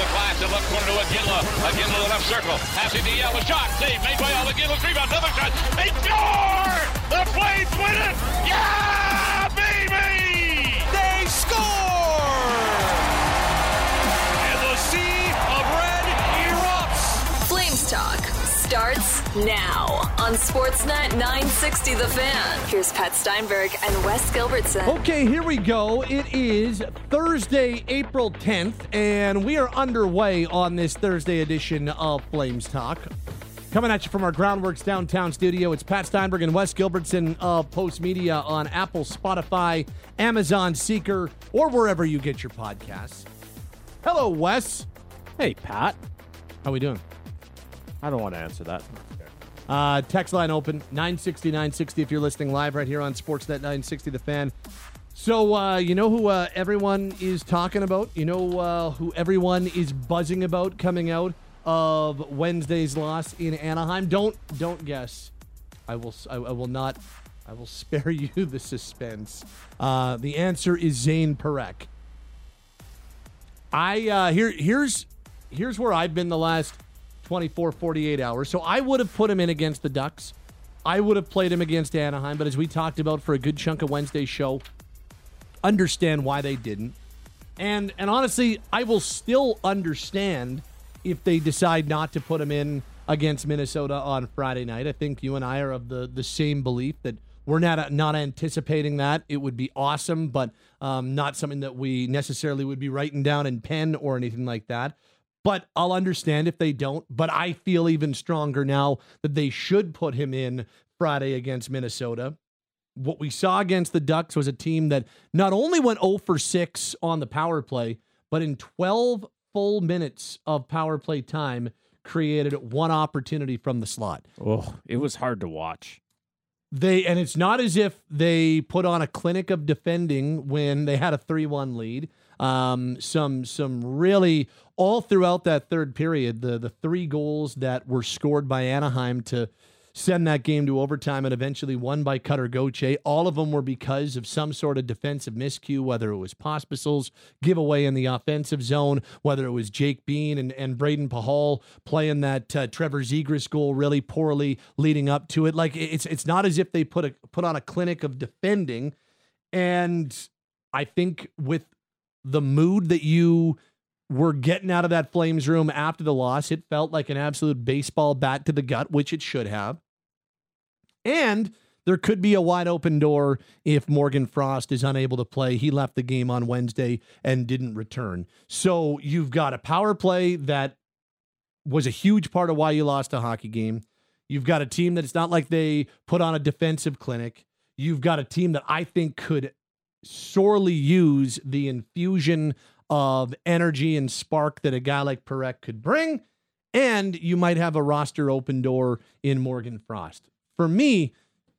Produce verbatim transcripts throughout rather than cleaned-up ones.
flash to left corner to Iginla. Iginla to the left circle. Passing to Yell. A shot. Save made by Yell. Iginla's rebound. Another shot. They score! The Flames win it! Yeah, baby! They score! And the sea of red erupts. Flames Talk starts now on Sportsnet nine sixty The Fan. Here's Pat Steinberg and Wes Gilbertson. Okay, here we go. It is Thursday, April tenth, and we are underway on this Thursday edition of Flames Talk. Coming at you from our Groundworks downtown studio, it's Pat Steinberg and Wes Gilbertson of Post Media on Apple, Spotify, Amazon, Seeker, or wherever you get your podcasts. Hello, Wes. Hey, Pat. How we doing? I don't want to answer that. Uh, text line open, nine sixty, nine sixty if you're listening live right here on Sportsnet nine sixty The Fan. So, uh, you know who uh, everyone is talking about? You know uh, who everyone is buzzing about coming out of Wednesday's loss in Anaheim? Don't don't guess. I will I, I will not. I will spare you the suspense. Uh, the answer is Zane Parekh. I uh, here here's here's where I've been the last twenty-four, forty-eight hours. So I would have put him in against the Ducks. I would have played him against Anaheim, but as we talked about for a good chunk of Wednesday's show, understand why they didn't. And and honestly, I will still understand if they decide not to put him in against Minnesota on Friday night. I think you and I are of the, the same belief that we're not not anticipating that. It would be awesome, but um, not something that we necessarily would be writing down in pen or anything like that. But I'll understand if they don't. But I feel even stronger now that they should put him in Friday against Minnesota. What we saw against the Ducks was a team that not only went oh for six on the power play, but in twelve full minutes of power play time created one opportunity from the slot. Oh, it was hard to watch. They and it's not as if they put on a clinic of defending when they had a three one lead. Um, some some really all throughout that third period, the the three goals that were scored by Anaheim to send that game to overtime and eventually won by Cutter Gauthier, all of them were because of some sort of defensive miscue, whether it was Pospisil's giveaway in the offensive zone, whether it was Jake Bean and, and Braden Pahal playing that uh, Trevor Zegras goal really poorly leading up to it. Like it's it's not as if they put a put on a clinic of defending. And I think with the mood that you were getting out of that Flames room after the loss, it felt like an absolute baseball bat to the gut, which it should have. And there could be a wide open door if Morgan Frost is unable to play. He left the game on Wednesday and didn't return. So you've got a power play that was a huge part of why you lost a hockey game. You've got a team that it's not like they put on a defensive clinic. You've got a team that I think could sorely use the infusion of energy and spark that a guy like Parekh could bring. And you might have a roster open door in Morgan Frost. For me,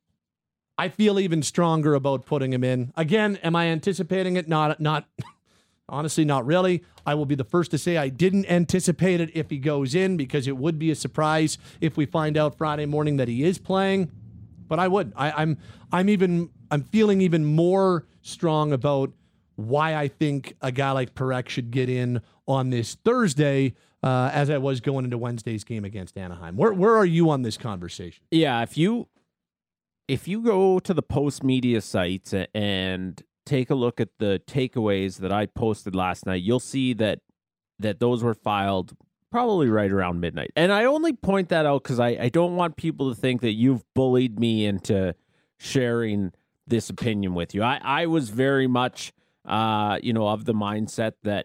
I feel even stronger about putting him in. Again, am I anticipating it? Not, not, honestly, not really. I will be the first to say I didn't anticipate it if he goes in, because it would be a surprise if we find out Friday morning that he is playing. But I would. I, I'm, I'm even, I'm feeling even more strong about why I think a guy like Parekh should get in on this Thursday, uh, as I was going into Wednesday's game against Anaheim. Where where are you on this conversation? Yeah, if you if you go to the Post Media sites and take a look at the takeaways that I posted last night, you'll see that that those were filed probably right around midnight. And I only point that out because I, I don't want people to think that you've bullied me into sharing this opinion with you. I, I was very much uh, you know, of the mindset that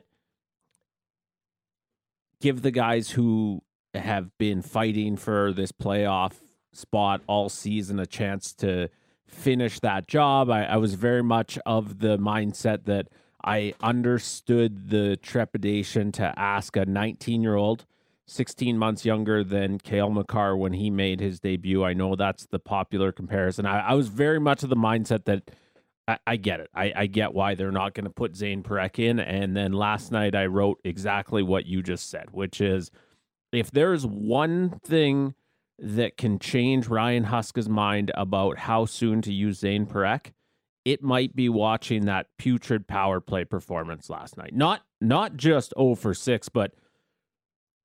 give the guys who have been fighting for this playoff spot all season a chance to finish that job. I, I was very much of the mindset that I understood the trepidation to ask a nineteen-year-old, sixteen months younger than Cale Makar when he made his debut. I know that's the popular comparison. I, I was very much of the mindset that I, I get it. I, I get why they're not going to put Zane Parekh in. And then last night I wrote exactly what you just said, which is if there's one thing that can change Ryan Huska's mind about how soon to use Zane Parekh, it might be watching that putrid power play performance last night. Not not just oh for six, but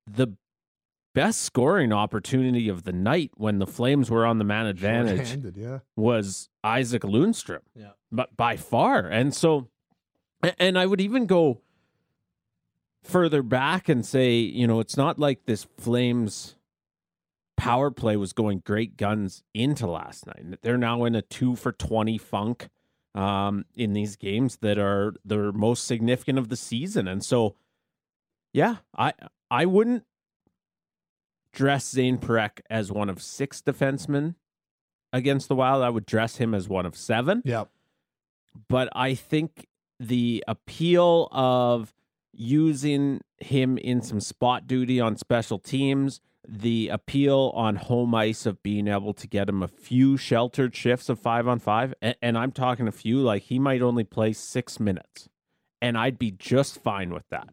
the best scoring opportunity of the night when the Flames were on the man advantage Short-handed, yeah. was Isaac Lundstrom, Yeah. but by far. And so, and I would even go further back and say, you know, it's not like this Flames power play was going great guns into last night. They're now in a two for twenty funk um, in these games that are the most significant of the season. And so, yeah, I I wouldn't dress Zane Parekh as one of six defensemen against the Wild. I would dress him as one of seven. Yeah. But I think the appeal of using him in some spot duty on special teams, the appeal on home ice of being able to get him a few sheltered shifts of five on five, and, and I'm talking a few, like he might only play six minutes, and I'd be just fine with that.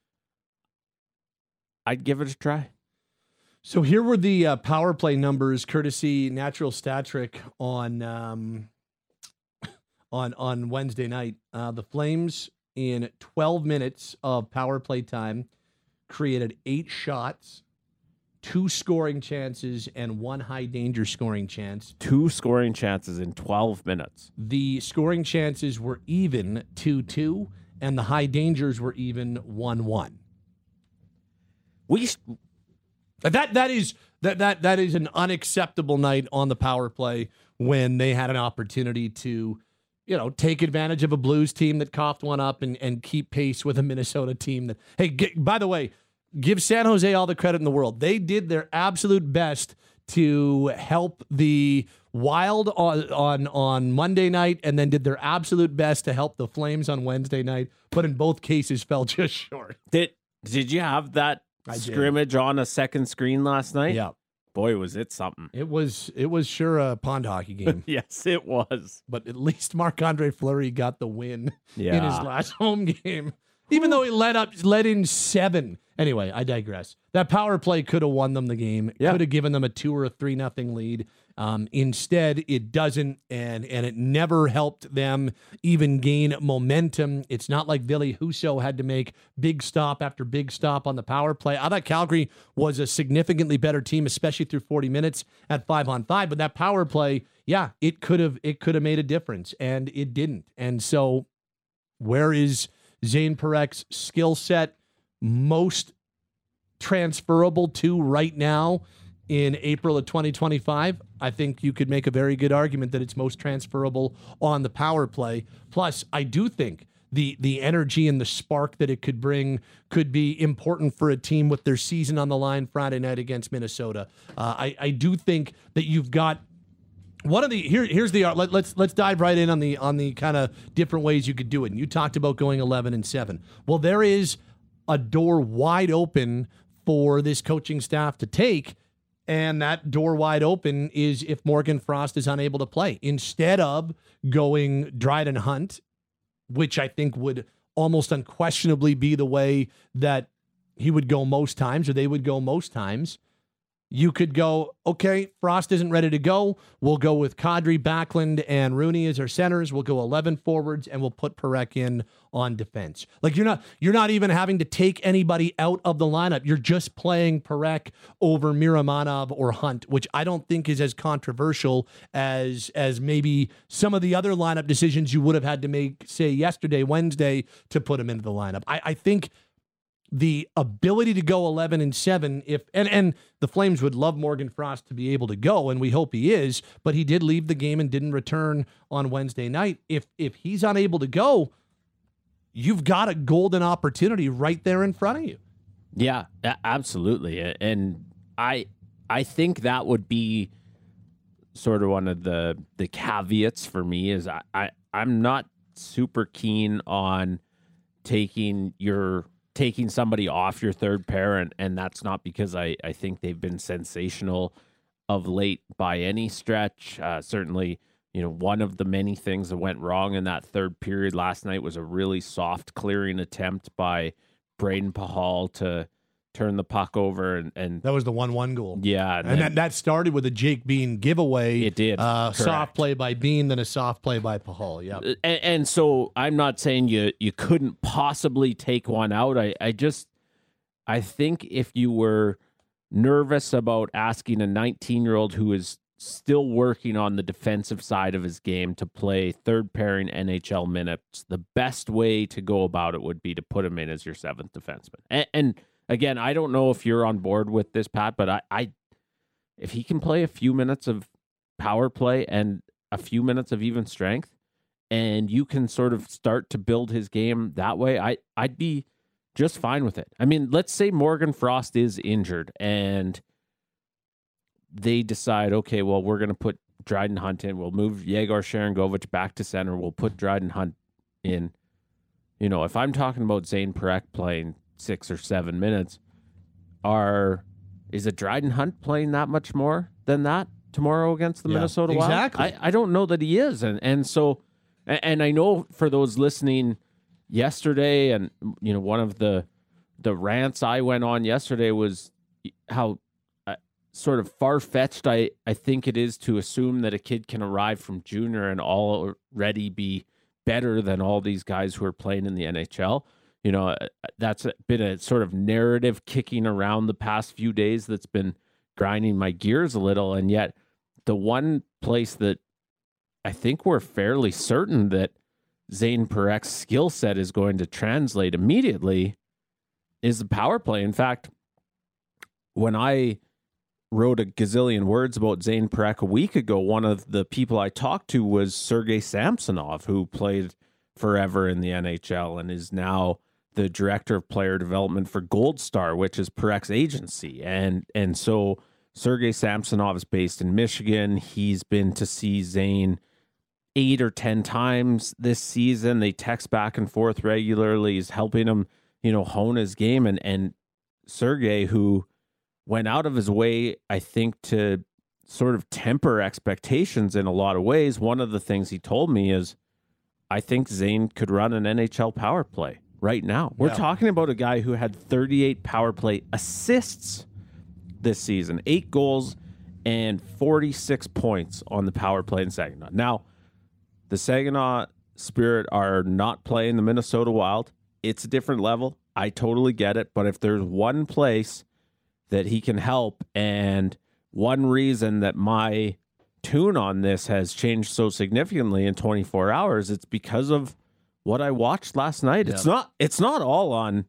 I'd give it a try. So here were the uh, power play numbers, courtesy Natural Stat Trick on um, on on Wednesday night. Uh, the Flames in twelve minutes of power play time created eight shots, two scoring chances, and one high danger scoring chance. Two scoring chances in twelve minutes. The scoring chances were even two two, and the high dangers were even one one. We. That that is that that that is an unacceptable night on the power play when they had an opportunity to, you know, take advantage of a Blues team that coughed one up and, and keep pace with a Minnesota team that, hey, get, by the way, give San Jose all the credit in the world. They did their absolute best to help the Wild on on on Monday night, and then did their absolute best to help the Flames on Wednesday night, but in both cases fell just short. Did did you have that I scrimmage did. on a second screen last night? Yeah. Boy, was it something. It was it was sure a pond hockey game. Yes, it was. But at least Marc-Andre Fleury got the win Yeah. in his last home game, even though he led up, led in seven. Anyway, I digress. That power play could have won them the game. Yeah. Could have given them a two or a three nothing lead. Um, instead, it doesn't, and and it never helped them even gain momentum. It's not like Ville Husso had to make big stop after big stop on the power play. I thought Calgary was a significantly better team, especially through forty minutes at five on five. But that power play, yeah, it could have it could have made a difference, and it didn't. And so, where is Zane Parech's skill set most transferable to right now in April of twenty twenty-five? I think you could make a very good argument that it's most transferable on the power play. Plus, I do think the the energy and the spark that it could bring could be important for a team with their season on the line Friday night against Minnesota. Uh, I, I do think that you've got one of the here. Here's the let, let's let's dive right in on the on the kind of different ways you could do it. And you talked about going eleven and seven. Well, there is a door wide open for this coaching staff to take. And that door wide open is if Morgan Frost is unable to play. Instead of going Dryden Hunt, which I think would almost unquestionably be the way that he would go most times, or they would go most times, you could go, okay, Frost isn't ready to go. We'll go with Kadri, Backlund, and Rooney as our centers. We'll go eleven forwards, and we'll put Parekh in on defense. Like you're not, you're not even having to take anybody out of the lineup. You're just playing Parekh over Miramanov or Hunt, which I don't think is as controversial as as maybe some of the other lineup decisions you would have had to make, say yesterday, Wednesday, to put him into the lineup. I, I think the ability to go eleven and seven, if and, and the Flames would love Morgan Frost to be able to go, and we hope he is, but he did leave the game and didn't return on Wednesday night. If if he's unable to go, you've got a golden opportunity right there in front of you. Yeah, absolutely. And I I think that would be sort of one of the the caveats for me is I, I I'm not super keen on taking your taking somebody off your third pair, and, and that's not because I, I think they've been sensational of late by any stretch. Uh, certainly, you know, one of the many things that went wrong in that third period last night was a really soft clearing attempt by Braden Pahal to turn the puck over, and, and That was the one one goal. yeah, and, And then- that, that started with a Jake Bean giveaway. It did. Uh, Correct. soft play by Bean, then a soft play by Pahal. Yeah. and, and so I'm not saying you you couldn't possibly take one out. I, I just I think if you were nervous about asking a nineteen-year-old who is still working on the defensive side of his game to play third pairing N H L minutes, the best way to go about it would be to put him in as your seventh defenseman. And, and again, I don't know if you're on board with this, Pat, but I, I, if he can play a few minutes of power play and a few minutes of even strength, and you can sort of start to build his game that way, I, I'd be just fine with it. I mean, let's say Morgan Frost is injured and they decide, okay, well, we're going to put Dryden Hunt in. We'll move Yegor Sharangovich back to center. We'll put Dryden Hunt in. You know, if I'm talking about Zane Parekh playing six or seven minutes, are is it Dryden Hunt playing that much more than that tomorrow against the Yeah, Minnesota Wild? exactly. I, I don't know that he is. And and so, and, and I know for those listening yesterday, and, you know, one of the the rants I went on yesterday was how sort of far-fetched I, I think it is to assume that a kid can arrive from junior and already be better than all these guys who are playing in the N H L. You know, that's been a sort of narrative kicking around the past few days that's been grinding my gears a little. And yet the one place that I think we're fairly certain that Zane Parekh's skill set is going to translate immediately is the power play. In fact, when I wrote a gazillion words about Zane Parekh a week ago, one of the people I talked to was Sergei Samsonov, who played forever in the N H L and is now the director of player development for Gold Star, which is Parech's agency. And and so Sergei Samsonov is based in Michigan. He's been to see Zane eight or ten times this season. They text back and forth regularly. He's helping him, you know, hone his game. And and Sergei, who went out of his way, I think, to sort of temper expectations in a lot of ways. One of the things he told me is, I think Zane could run an N H L power play right now. We're Yeah. talking about a guy who had thirty-eight power play assists this season, eight goals and forty-six points on the power play in Saginaw. Now, the Saginaw Spirit are not playing the Minnesota Wild. It's a different level. I totally get it. But if there's one place that he can help, and one reason that my tune on this has changed so significantly in twenty-four hours, it's because of what I watched last night. Yeah. It's not it's not all on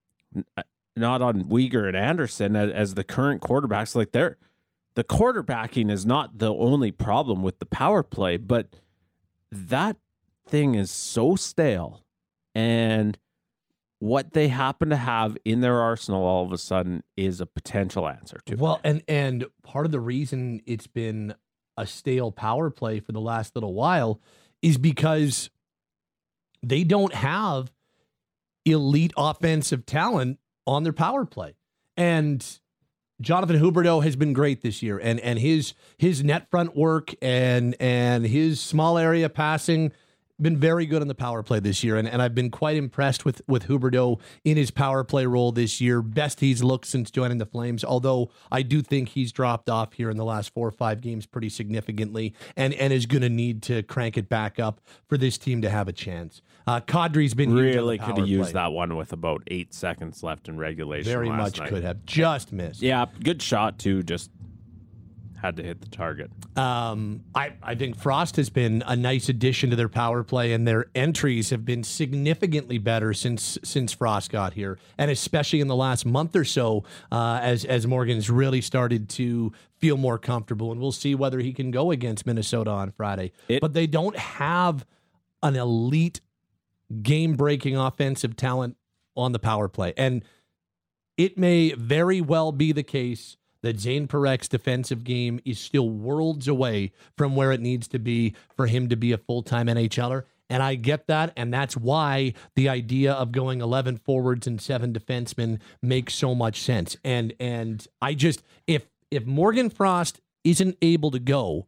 not on Weegar and Anderson as, as the current quarterbacks. Like, they're the quarterbacking is not the only problem with the power play, but that thing is so stale, and what they happen to have in their arsenal all of a sudden is a potential answer to Well, it. and and part of the reason it's been a stale power play for the last little while is because they don't have elite offensive talent on their power play. And Jonathan Huberdeau has been great this year, and and his his net front work and and his small area passing been very good on the power play this year, and, and I've been quite impressed with with Huberdeau in his power play role this year. Best he's looked since joining the Flames, although I do think he's dropped off here in the last four or five games pretty significantly, and, and is going to need to crank it back up for this team to have a chance. Uh, Kadri's been huge on the Really power could have used play. that one with about eight seconds left in regulation. Very last much night. could have. Just missed. Yeah, good shot too. Just had to hit the target. Um, I, I think Frost has been a nice addition to their power play, and their entries have been significantly better since since Frost got here, and especially in the last month or so, uh, as as Morgan's really started to feel more comfortable. And we'll see whether he can go against Minnesota on Friday. It- but they don't have an elite game-breaking offensive talent on the power play, and it may very well be the case that Zane Parech's defensive game is still worlds away from where it needs to be for him to be a full-time NHLer. And I get that, and that's why the idea of going eleven forwards and seven defensemen makes so much sense. And and I just, if if Morgan Frost isn't able to go,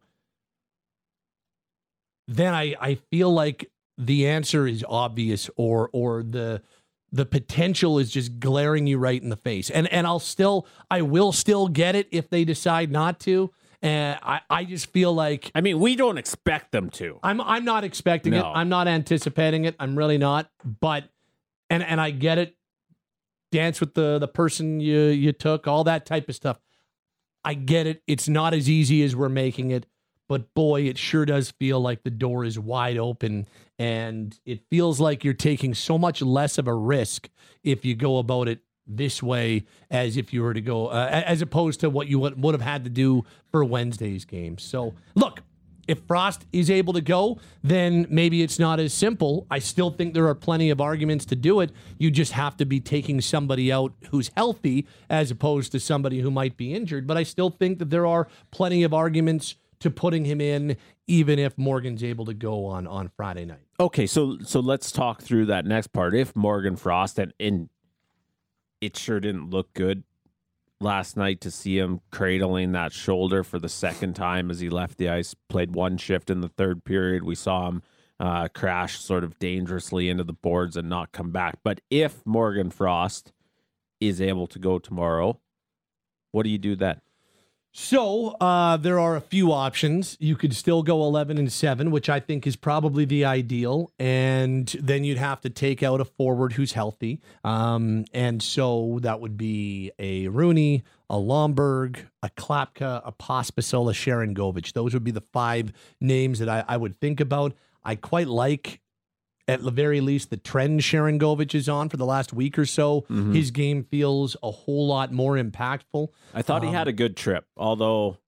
then I, I feel like the answer is obvious, or or the the potential is just glaring you right in the face. And and I'll still, I will still get it if they decide not to. And I, I just feel like I mean, we don't expect them to. I'm I'm not expecting it. No. I'm not anticipating it. I'm really not. But and and I get it. dance with the the person you you took, all that type of stuff. I get it. It's not as easy as we're making it, but boy, it sure does feel like the door is wide open, and it feels like you're taking so much less of a risk if you go about it this way as if you were to go, uh, as opposed to what you would, would have had to do for Wednesday's game. So, look, if Frost is able to go, then maybe it's not as simple. I still think there are plenty of arguments to do it. You just have to be taking somebody out who's healthy as opposed to somebody who might be injured. But I still think that there are plenty of arguments to putting him in, even if Morgan's able to go on, on Friday night. Okay, so so let's talk through that next part. If Morgan Frost, and, and it sure didn't look good last night to see him cradling that shoulder for the second time as he left the ice, played one shift in the third period. We saw him uh, crash sort of dangerously into the boards and not come back. But if Morgan Frost is able to go tomorrow, what do you do then? So uh, there are a few options. You could still go eleven and seven, which I think is probably the ideal. And then you'd have to take out a forward who's healthy. Um, and so that would be a Rooney, a Lomberg, a Klapka, a Pospisil, a Sharangovich. Those would be the five names that I, I would think about. I quite like, at the very least, the trend Sharangovich is on for the last week or so. Mm-hmm. His game feels a whole lot more impactful. I thought um, he had a good trip, although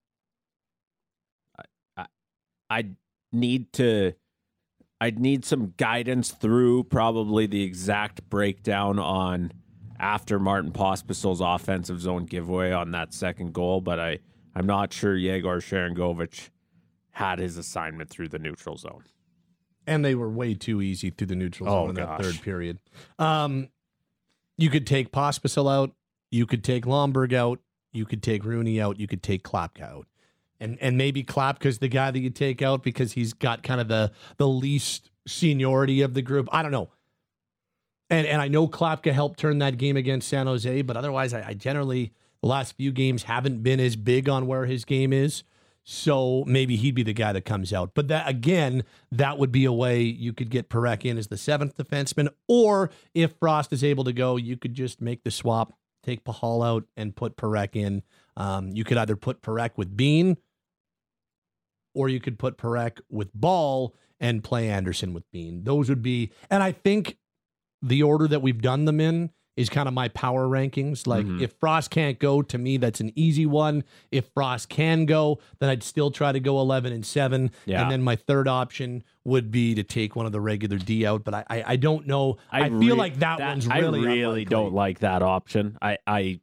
I, I, I'd need to, I'd need some guidance through probably the exact breakdown on after Martin Pospisil's offensive zone giveaway on that second goal, but I, I'm not sure Yegor Sharangovich had his assignment through the neutral zone. And they were way too easy through the neutral zone oh, in that gosh. third period. Um, you could take Pospisil out. You could take Lomberg out. You could take Rooney out. You could take Klapka out. And and maybe Klapka's the guy that you take out because he's got kind of the, the least seniority of the group. I don't know. And and I know Klapka helped turn that game against San Jose, but otherwise I, I generally, the last few games haven't been as big on where his game is. So maybe he'd be the guy that comes out. But that again, that would be a way you could get Parekh in as the seventh defenseman. Or if Frost is able to go, you could just make the swap, take Pahal out, and put Parekh in. Um, you could either put Parekh with Bean, or you could put Parekh with Ball and play Anderson with Bean. Those would be, and I think the order that we've done them in is kind of my power rankings. Like mm-hmm. if Frost can't go, to me, that's an easy one. If Frost can go, then I'd still try to go eleven and seven. Yeah. And then my third option would be to take one of the regular D out. But I I, I don't know. I, I feel re- like that, that one's really I really unlikely. don't like that option. I, I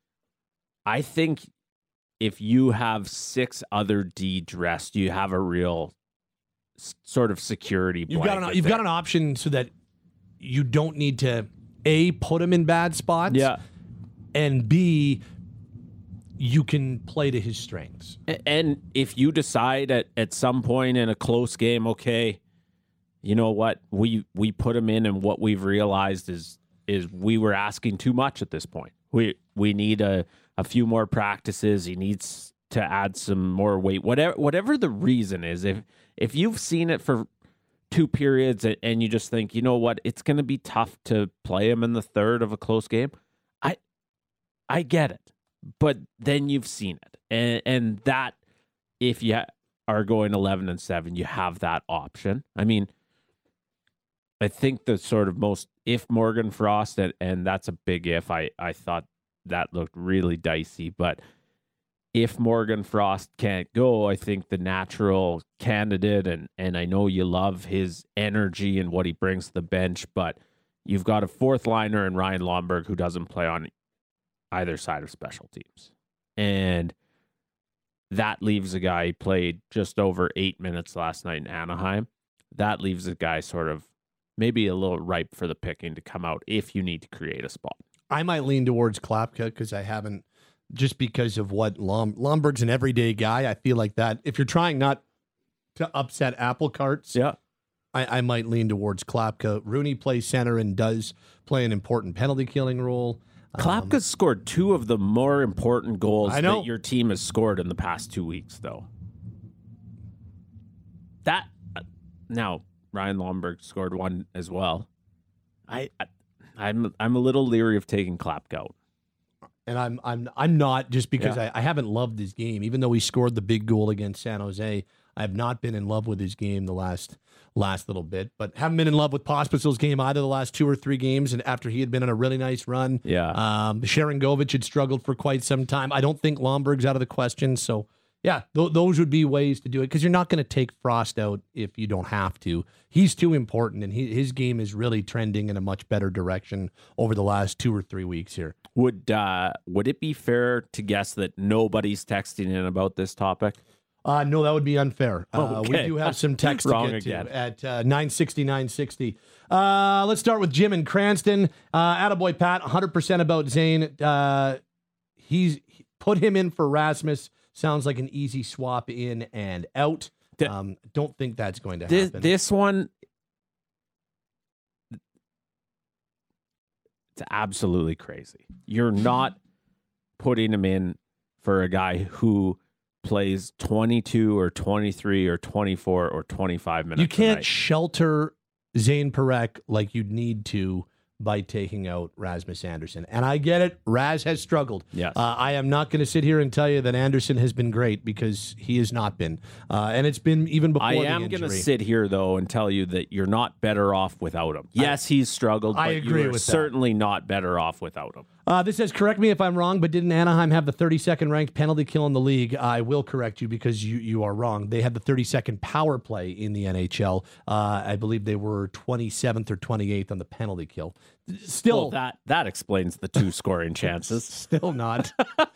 I think if you have six other D dressed, you have a real s- sort of security You've got an, You've there. got an option so that you don't need to A, put him in bad spots, yeah, and B, you can play to his strengths. And if you decide at, at some point in a close game, okay, you know what, we we put him in, and what we've realized is is we were asking too much at this point. We we need a, a few more practices. He needs to add some more weight. Whatever whatever the reason is, if if you've seen it for two periods and you just think, you know what, it's going to be tough to play him in the third of a close game, I I get it. But then you've seen it. And, and that, if you are going eleven and seven, you have that option. I mean, I think the sort of most, if Morgan Frost, and, and that's a big if, I, I thought that looked really dicey, but if Morgan Frost can't go, I think the natural candidate, and, and I know you love his energy and what he brings to the bench, but you've got a fourth liner in Ryan Lomberg who doesn't play on either side of special teams. And that leaves a guy who played just over eight minutes last night in Anaheim. That leaves a guy sort of maybe a little ripe for the picking to come out if you need to create a spot. I might lean towards Klapka because I haven't, just because of what Lom, Lomberg's an everyday guy. I feel like that if you're trying not to upset apple carts, yeah, I, I might lean towards Klapka. Rooney plays center and does play an important penalty killing role. Klapka's um, scored two of the more important goals I know. that your team has scored in the past two weeks, though. That uh, now Ryan Lomberg scored one as well. I, I I'm I'm a little leery of taking Klapkout. And I'm I'm I'm not, just because Yeah. I, I haven't loved his game. Even though he scored the big goal against San Jose, I have not been in love with his game the last last little bit. But haven't been in love with Pospisil's game either the last two or three games. And after he had been on a really nice run, Yeah. um, Sharangovich had struggled for quite some time. I don't think Lomberg's out of the question. So yeah, th- those would be ways to do it, because you're not going to take Frost out if you don't have to. He's too important, and he, his game is really trending in a much better direction over the last two or three weeks here. Would uh, would it be fair to guess that nobody's texting in about this topic? Uh, no, that would be unfair. Uh, we Okay. do have some text to Wrong get again. to at uh, nine sixty, nine sixty. Uh, let's start with Jim in Cranston. Uh, attaboy, Pat, one hundred percent about Zane. Uh, he's he put him in for Rasmus. Sounds like an easy swap in and out. Um, don't think that's going to This, happen. this one, it's absolutely crazy. You're not putting him in for a guy who plays twenty-two or twenty-three or twenty-four or twenty-five minutes. You a can't night. shelter Zane Parekh like you'd need to by taking out Rasmus Anderson. And I get it. Raz has struggled. Yes. Uh, I am not going to sit here and tell you that Anderson has been great, because he has not been. Uh, and it's been even before I the am injury. going to sit here, though, and tell you that you're not better off without him. Yes, he's struggled, I but agree you're with that. certainly not better off without him. Uh, this says, correct me if I'm wrong, but didn't Anaheim have the thirty-second ranked penalty kill in the league? I will correct you, because you, you are wrong. They had the thirty-second power play in the N H L. Uh, I believe they were twenty-seventh or twenty-eighth on the penalty kill. Still, Well, that that explains the two scoring chances. Still not,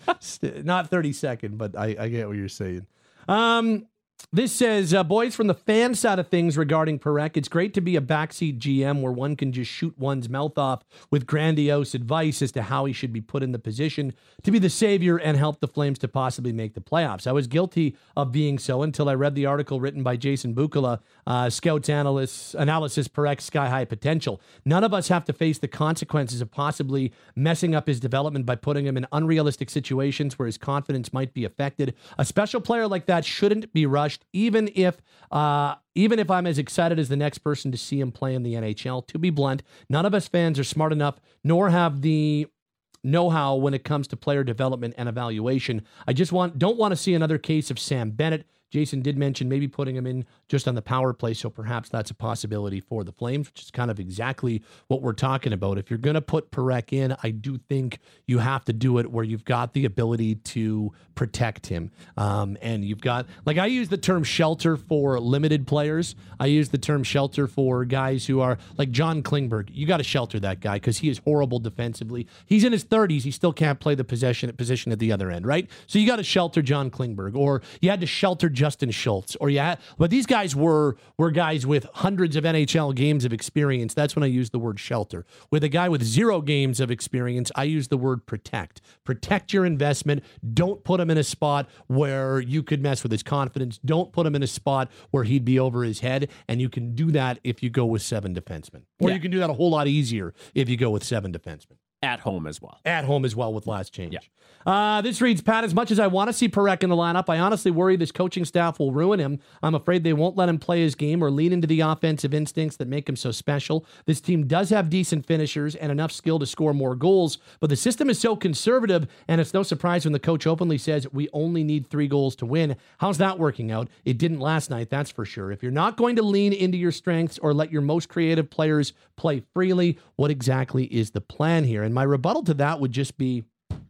St- not thirty-second, but I, I get what you're saying. Um, this says, uh, boys, from the fan side of things regarding Parekh, it's great to be a backseat G M where one can just shoot one's mouth off with grandiose advice as to how he should be put in the position to be the savior and help the Flames to possibly make the playoffs. I was guilty of being so until I read the article written by Jason Bukala, uh, Scouts analyst, analysis Parech's sky-high potential. None of us have to face the consequences of possibly messing up his development by putting him in unrealistic situations where his confidence might be affected. A special player like that shouldn't be rushed, even if uh, even if I'm as excited as the next person to see him play in the N H L. To be blunt, none of us fans are smart enough, nor have the know-how when it comes to player development and evaluation. I just want don't want to see another case of Sam Bennett. Jason did mention maybe putting him in just on the power play, so perhaps that's a possibility for the Flames, which is kind of exactly what we're talking about. If you're going to put Parekh in, I do think you have to do it where you've got the ability to protect him. Um, and you've got, like, I use the term shelter for limited players. I use the term shelter for guys who are like John Klingberg. You got to shelter that guy because he is horrible defensively. He's in his thirties. He still can't play the possession position at the other end, right? So you got to shelter John Klingberg, or you had to shelter Justin Schultz, or you had, but these guys were were guys with hundreds of N H L games of experience. That's when I use the word shelter. With a guy with zero games of experience, I use the word protect. Protect your investment. Don't put him in a spot where you could mess with his confidence. Don't put him in a spot where he'd be over his head. And you can do that if you go with seven defensemen, or Yeah. you can do that a whole lot easier if you go with seven defensemen. At home as well. At home as well with last change. Yeah. Uh, this reads, Pat, as much as I want to see Parekh in the lineup, I honestly worry this coaching staff will ruin him. I'm afraid they won't let him play his game or lean into the offensive instincts that make him so special. This team does have decent finishers and enough skill to score more goals, but the system is so conservative, and it's no surprise when the coach openly says we only need three goals to win. How's that working out? It didn't last night, that's for sure. If you're not going to lean into your strengths or let your most creative players play freely, what exactly is the plan here? And my rebuttal to that would just be,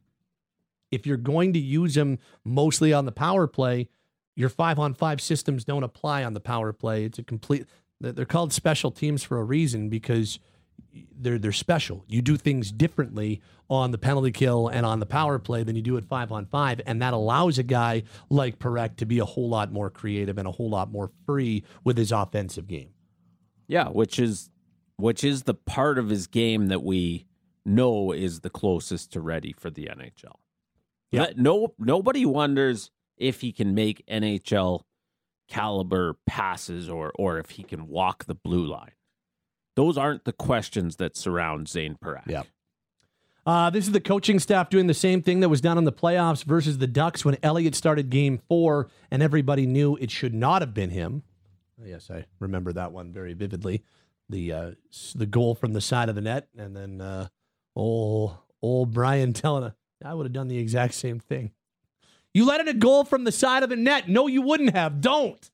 if you're going to use them mostly on the power play, your five-on-five systems don't apply on the power play. It's a complete, they're called special teams for a reason, because they're they're special. You do things differently on the penalty kill and on the power play than you do at five-on-five, and that allows a guy like Parekh to be a whole lot more creative and a whole lot more free with his offensive game. Yeah, which is which is the part of his game that we know is the closest to ready for the N H L. Yeah. No, nobody wonders if he can make N H L caliber passes or or if he can walk the blue line. Those aren't the questions that surround Zane Parekh. Yeah. Uh, this is the coaching staff doing the same thing that was done in the playoffs versus the Ducks when Elliott started game four and everybody knew it should not have been him. Yes, I remember that one very vividly. the uh, the goal from the side of the net, and then uh, old old Brian telling her, I would have done the exact same thing. You let in a goal from the side of the net. No, you wouldn't have. Don't.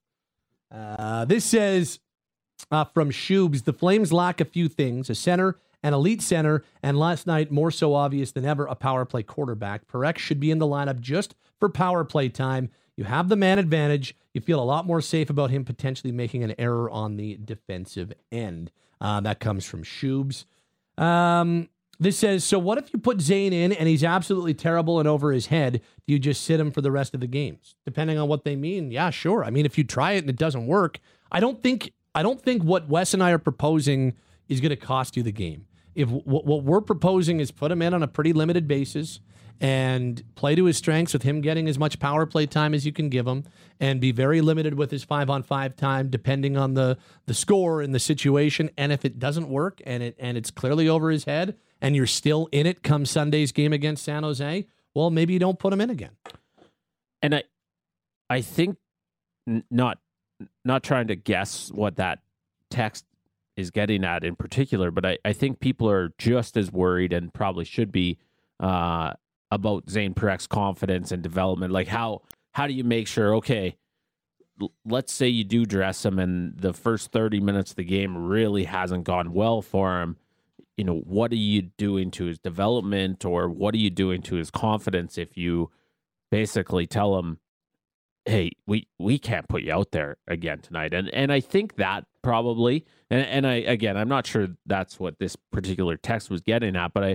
Uh, this says uh, from Shubes, the Flames lack a few things: a center, an elite center, and last night, more so obvious than ever, a power play quarterback. Parekh should be in the lineup just for power play time. You have the man advantage. You feel a lot more safe about him potentially making an error on the defensive end. Uh, that comes from Shubes. Um, this says, so what if you put Zane in and he's absolutely terrible and over his head? Do you just sit him for the rest of the games? Depending on what they mean, yeah, sure. I mean, if you try it and it doesn't work, I don't think I don't think what Wes and I are proposing is going to cost you the game. If w- what we're proposing is put him in on a pretty limited basis and play to his strengths with him getting as much power play time as you can give him and be very limited with his five on five time depending on the the score and the situation. And if it doesn't work and it and it's clearly over his head and you're still in it come Sunday's game against San Jose, well, maybe you don't put him in again. And I I think n- not not trying to guess what that text is getting at in particular, but I, I think people are just as worried and probably should be uh, about Zane Parekh's confidence and development. Like how how do you make sure, okay, l- let's say you do dress him and the first thirty minutes of the game really hasn't gone well for him. You know, what are you doing to his development or what are you doing to his confidence if you basically tell him, hey, we, we can't put you out there again tonight. And and I think that probably, and, and I again, I'm not sure that's what this particular text was getting at, but I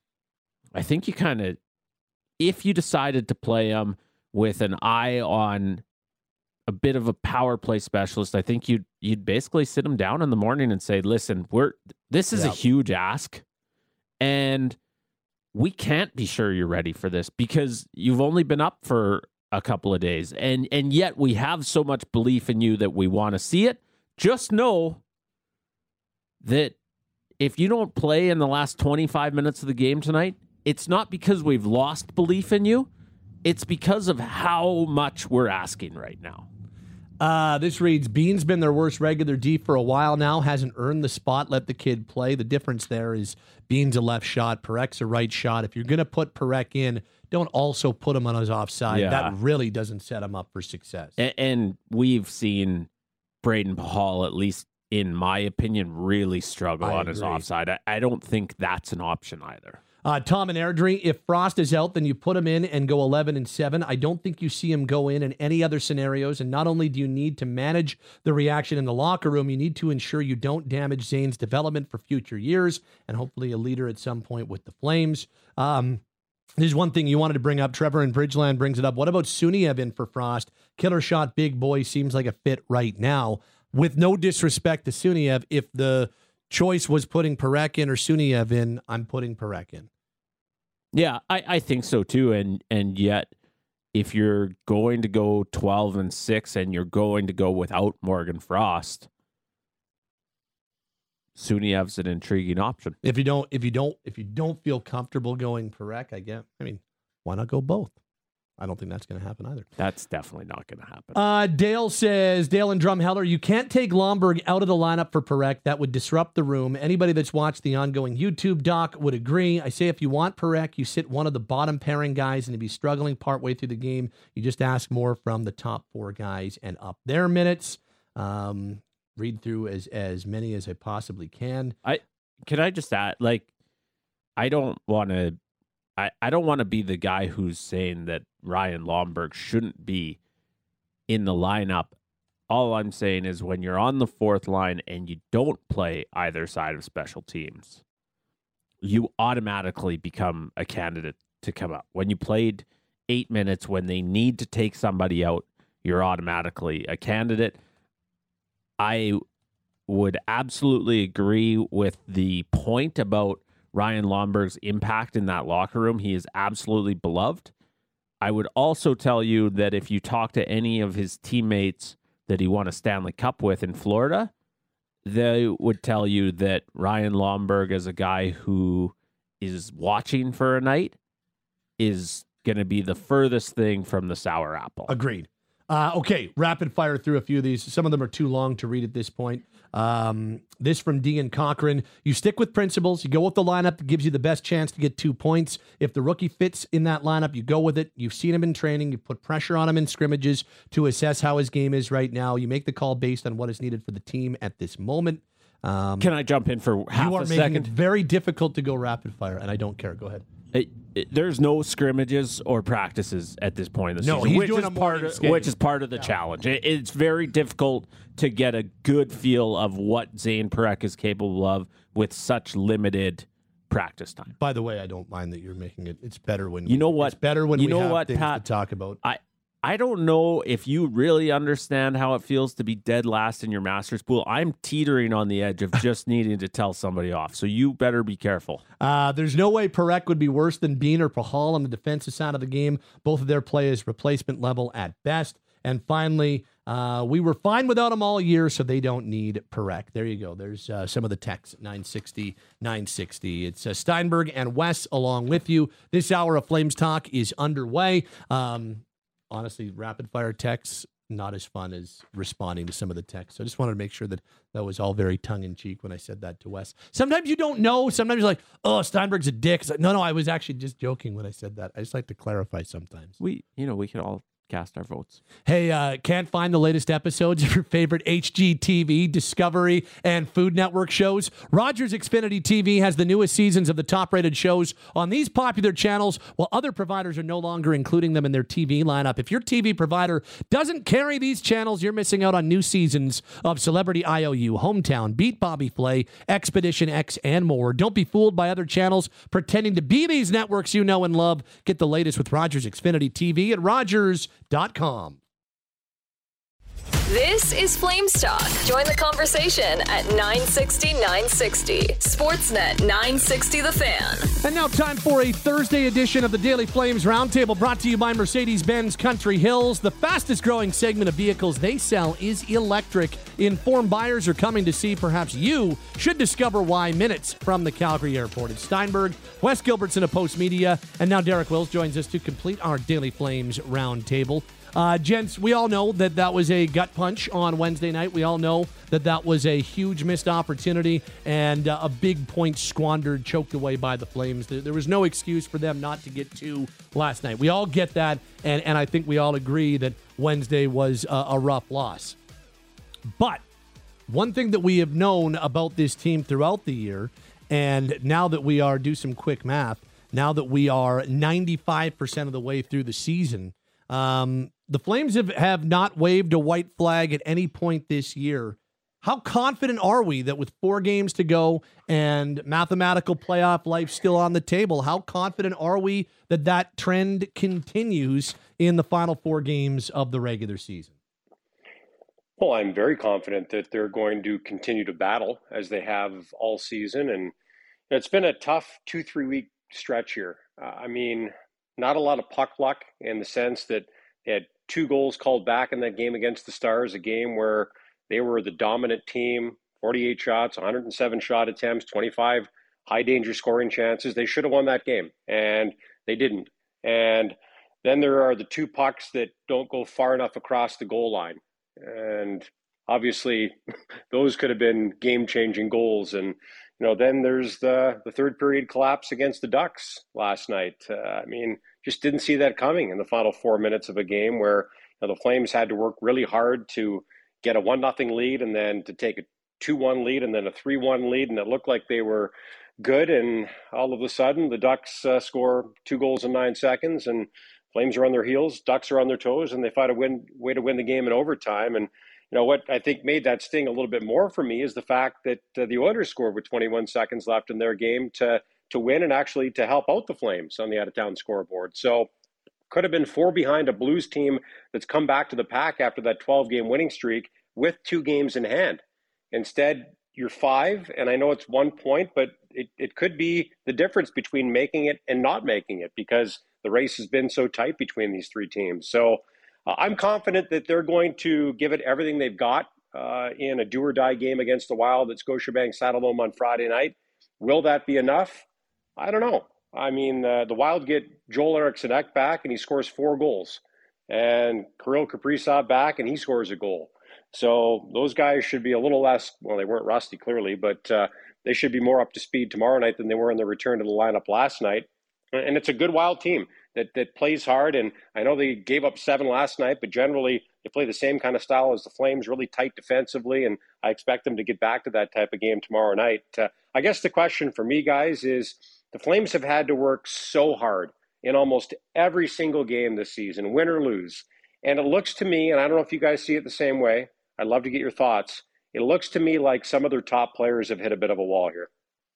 I think you kind of, if you decided to play him with an eye on a bit of a power play specialist, I think you'd you'd basically sit him down in the morning and say, listen, we're this is Yep. a huge ask, and we can't be sure you're ready for this because you've only been up for a couple of days, and and yet we have so much belief in you that we want to see it. Just know that if you don't play in the last twenty-five minutes of the game tonight, it's not because we've lost belief in you. It's because of how much we're asking right now. Uh, this reads, Bean's been their worst regular D for a while now, hasn't earned the spot, let the kid play. The difference there is Bean's a left shot, Parech's a right shot. If you're going to put Parekh in, don't also put him on his offside. Yeah. That really doesn't set him up for success. And, and we've seen Braden Pahal, at least in my opinion, really struggle I on his agree. offside. I, I don't think that's an option either. Uh, Tom and Airdrie, if Frost is out, then you put him in and go eleven and seven. I don't think you see him go in in any other scenarios. And not only do you need to manage the reaction in the locker room, you need to ensure you don't damage Zane's development for future years and hopefully a leader at some point with the Flames. Um, there's one thing you wanted to bring up. Trevor in Bridgeland brings it up. What about Suniev in for Frost? Killer shot, big boy, seems like a fit right now. With no disrespect to Suniev, if the choice was putting Parekh in or Suniev in, I'm putting Parekh in. Yeah, I, I think so too. And and yet, if you're going to go twelve and six and you're going to go without Morgan Frost, Suniev's an intriguing option. If you don't, if you don't, if you don't feel comfortable going Parekh, I get. I mean, why not go both? I don't think that's going to happen either. That's definitely not going to happen. Uh, Dale says, Dale and Drumheller, you can't take Lomberg out of the lineup for Parekh. That would disrupt the room. Anybody that's watched the ongoing YouTube doc would agree. I say if you want Parekh, you sit one of the bottom pairing guys, and if he's struggling partway through the game, you just ask more from the top four guys and up their minutes. Um, read through as as many as I possibly can. I can I just add, like, I don't want to. I, I don't want to be the guy who's saying that Ryan Lomberg shouldn't be in the lineup. All I'm saying is when you're on the fourth line and you don't play either side of special teams, you automatically become a candidate to come up. When you played eight minutes, when they need to take somebody out, you're automatically a candidate. I would absolutely agree with the point about Ryan Lomberg's impact in that locker room. He is absolutely beloved. I would also tell you that if you talk to any of his teammates that he won a Stanley Cup with in Florida, they would tell you that Ryan Lomberg, as a guy who is watching for a night, is going to be the furthest thing from the sour apple. Agreed. Uh, okay, rapid fire through a few of these. Some of them are too long to read at this point. Um, this from Dean Cochran. You stick with principles. You go with the lineup that gives you the best chance to get two points. If the rookie fits in that lineup, you go with it. You've seen him in training. You put pressure on him in scrimmages to assess how his game is right now. You make the call based on what is needed for the team at this moment. Um, Can I jump in for half you are a making second? it very difficult to go rapid fire, and I don't care. Go ahead. It, it, there's no scrimmages or practices at this point in the No, season, he's which doing is a part morning of, skate. which is part of the challenge. It, it's very difficult to get a good feel of what Zane Parekh is capable of with such limited practice time. By the way, I don't mind that you're making it. It's better when You know what? It's better when You we know have what, things Pat? to talk about. I I don't know if you really understand how it feels to be dead last in your Masters pool. I'm teetering on the edge of just needing to tell somebody off, so you better be careful. Uh, there's no way Parekh would be worse than Bean or Pahal on the defensive side of the game. Both of their play is replacement level at best. And finally, uh, we were fine without them all year, so they don't need Parekh. There you go. There's uh, some of the texts at nine sixty, nine sixty. It's uh, Steinberg and Wes along with you. This hour of Flames Talk is underway. Um, honestly, rapid fire texts, not as fun as responding to some of the texts. So I just wanted to make sure that that was all very tongue-in-cheek when I said that to Wes. Sometimes you don't know. Sometimes you're like, oh, Steinberg's a dick. It's like, no, no, I was actually just joking when I said that. I just like to clarify sometimes. We, you know, we can all cast our votes. Hey, uh, can't find the latest episodes of your favorite H G T V, Discovery, and Food Network shows? Rogers Xfinity T V has the newest seasons of the top-rated shows on these popular channels, while other providers are no longer including them in their T V lineup. If your T V provider doesn't carry these channels, you're missing out on new seasons of Celebrity I O U, Hometown, Beat Bobby Flay, Expedition X, and more. Don't be fooled by other channels pretending to be these networks you know and love. Get the latest with Rogers Xfinity T V at Rogers dot com. This is Flames Talk. Join the conversation at nine sixty, nine sixty. Sportsnet nine sixty The Fan. And now time for a Thursday edition of the Daily Flames Roundtable, brought to you by Mercedes-Benz Country Hills. The fastest growing segment of vehicles they sell is electric. Informed buyers are coming to see. Perhaps you should discover why minutes from the Calgary airport. It's Steinberg, Wes Gilbertson of Post Media, and now Derek Wills joins us to complete our Daily Flames Roundtable. Uh, gents, we all know that that was a gut punch on Wednesday night. We all know that that was a huge missed opportunity and uh, a big point squandered, choked away by the Flames. There, there was no excuse for them not to get two last night. We all get that, and, and I think we all agree that Wednesday was a, a rough loss. But one thing that we have known about this team throughout the year, and now that we are, do some quick math, now that we are ninety-five percent of the way through the season, um, the Flames have, have not waved a white flag at any point this year. How confident are we that with four games to go and mathematical playoff life still on the table, how confident are we that that trend continues in the final four games of the regular season? Well, I'm very confident that they're going to continue to battle as they have all season. And it's been a tough two, three week stretch here. Uh, I mean, not a lot of puck luck in the sense that they had two goals called back in that game against the Stars, a game where they were the dominant team, forty-eight shots, one hundred seven shot attempts, twenty-five high danger scoring chances. They should have won that game, and they didn't. And then there are the two pucks that don't go far enough across the goal line. And obviously those could have been game-changing goals. And, you know, then there's the, the third period collapse against the Ducks last night. Uh, I mean, just didn't see that coming in the final four minutes of a game where, you know, the Flames had to work really hard to get a one nothing lead and then to take a two one lead and then a three one lead. And it looked like they were good. And all of a sudden the Ducks uh, score two goals in nine seconds and Flames are on their heels, Ducks are on their toes, and they find a win, way to win the game in overtime. And, you know, what I think made that sting a little bit more for me is the fact that uh, the Oilers scored with twenty-one seconds left in their game to to win and actually to help out the Flames on the out-of-town scoreboard. So could have been four behind a Blues team that's come back to the pack after that twelve-game winning streak with two games in hand. Instead, you're five, and I know it's one point, but it, it could be the difference between making it and not making it because the race has been so tight between these three teams. So uh, I'm confident that they're going to give it everything they've got uh, in a do-or-die game against the Wild at Scotiabank Saddledome on Friday night. Will that be enough? I don't know. I mean, uh, the Wild get Joel Eriksson Ek back, and he scores four goals. and Kirill Kaprizov back, and he scores a goal. So those guys should be a little less, well, they weren't rusty, clearly, but uh, they should be more up to speed tomorrow night than they were in the return to the lineup last night. And it's a good Wild team that, that plays hard. And I know they gave up seven last night, but generally they play the same kind of style as the Flames, really tight defensively. And I expect them to get back to that type of game tomorrow night. Uh, I guess the question for me, guys, is the Flames have had to work so hard in almost every single game this season, win or lose. And it looks to me, and I don't know if you guys see it the same way, I'd love to get your thoughts. It looks to me like some of their top players have hit a bit of a wall here.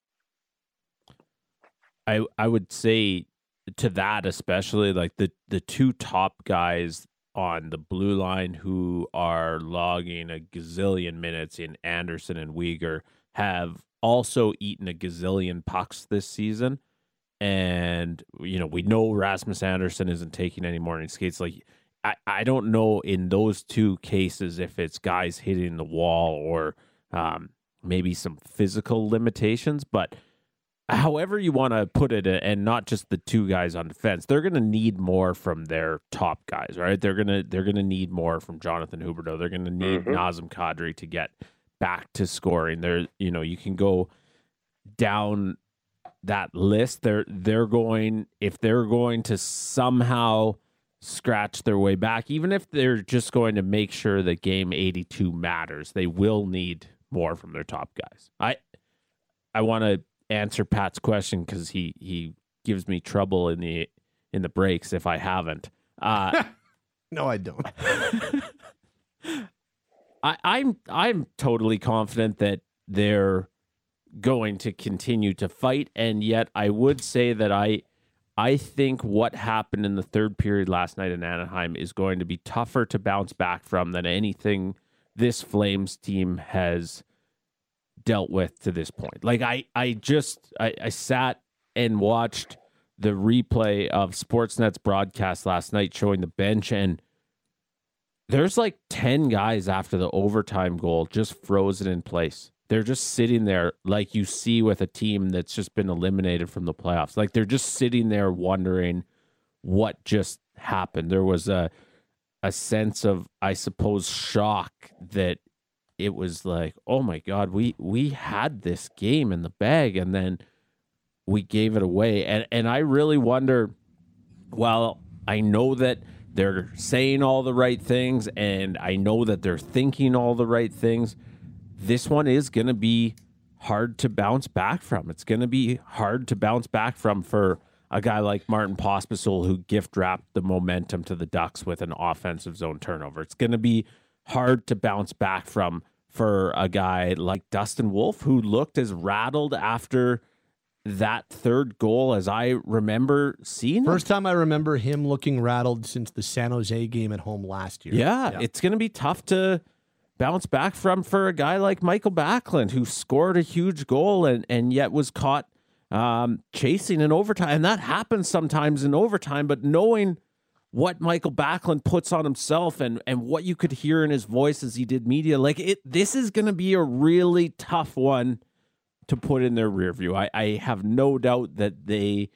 I I would say to that, especially like the, the two top guys on the blue line who are logging a gazillion minutes in Anderson and Weegar have also eaten a gazillion pucks this season. And, you know, we know Rasmus Anderson isn't taking any morning skates. Like, I, I don't know in those two cases if it's guys hitting the wall or um, maybe some physical limitations, but however you want to put it, and not just the two guys on defense, they're going to need more from their top guys, right? They're going to they're going to need more from Jonathan Huberdeau. They're going to need mm-hmm. Nazem Kadri to get back to scoring. There, you know, you can go down that list. They're they're going if they're going to somehow scratch their way back, even if they're just going to make sure that game eighty-two matters, they will need more from their top guys. I I want to answer Pat's question because he he gives me trouble in the in the breaks if I haven't. Uh, no, I don't. I, I'm I'm totally confident that they're going to continue to fight, and yet I would say that I I think what happened in the third period last night in Anaheim is going to be tougher to bounce back from than anything this Flames team has dealt with to this point. Like I, I just, I, I sat and watched the replay of Sportsnet's broadcast last night showing the bench, and there's like ten guys after the overtime goal just frozen in place. They're just sitting there like you see with a team that's just been eliminated from the playoffs. Like they're just sitting there wondering what just happened. There was a a sense of, I suppose, shock that it was like, oh my God, we we had this game in the bag and then we gave it away. And and I really wonder, well, I know that they're saying all the right things and I know that they're thinking all the right things. This one is going to be hard to bounce back from. It's going to be hard to bounce back from for a guy like Martin Pospisil, who gift wrapped the momentum to the Ducks with an offensive zone turnover. It's going to be hard to bounce back from for a guy like Dustin Wolf, who looked as rattled after that third goal as I remember seeing. First time I remember him looking rattled since the San Jose game at home last year. Yeah, yeah. It's going to be tough to bounce back from for a guy like Michael Backlund, who scored a huge goal and, and yet was caught um, chasing in overtime. And that happens sometimes in overtime, but knowing what Michael Backlund puts on himself and, and what you could hear in his voice as he did media, like it, this is going to be a really tough one to put in their rear view. I, I have no doubt that they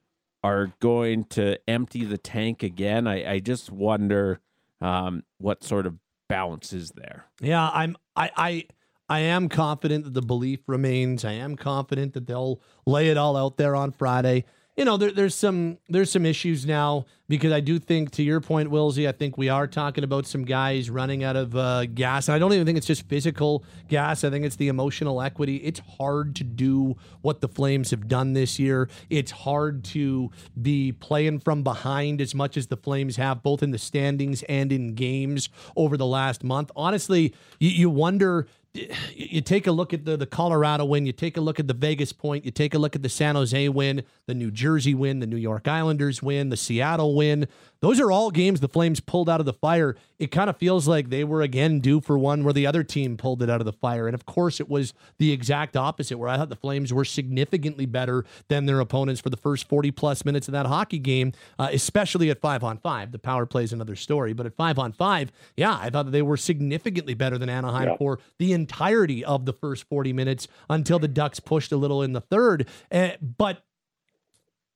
are going to empty the tank again. I, I just wonder um, what sort of bounce is there. Yeah, I'm. I, I I am confident that the belief remains. I am confident that they'll lay it all out there on Friday. You know, there, there's some there's some issues now because I do think, to your point, Wilsey, I think we are talking about some guys running out of uh, gas. And I don't even think it's just physical gas. I think it's the emotional equity. It's hard to do what the Flames have done this year. It's hard to be playing from behind as much as the Flames have, both in the standings and in games over the last month. Honestly, you, you wonder... You take a look at the, the Colorado win, you take a look at the Vegas point, you take a look at the San Jose win, the New Jersey win, the New York Islanders win, the Seattle win. Those are all games the Flames pulled out of the fire. It kind of feels like they were again due for one where the other team pulled it out of the fire. And of course, it was the exact opposite, where I thought the Flames were significantly better than their opponents for the first forty plus minutes of that hockey game, uh, especially at five on five. The power play is another story, but at five on five, yeah, I thought that they were significantly better than Anaheim yeah. for the entirety of the first forty minutes until the Ducks pushed a little in the third. Uh, but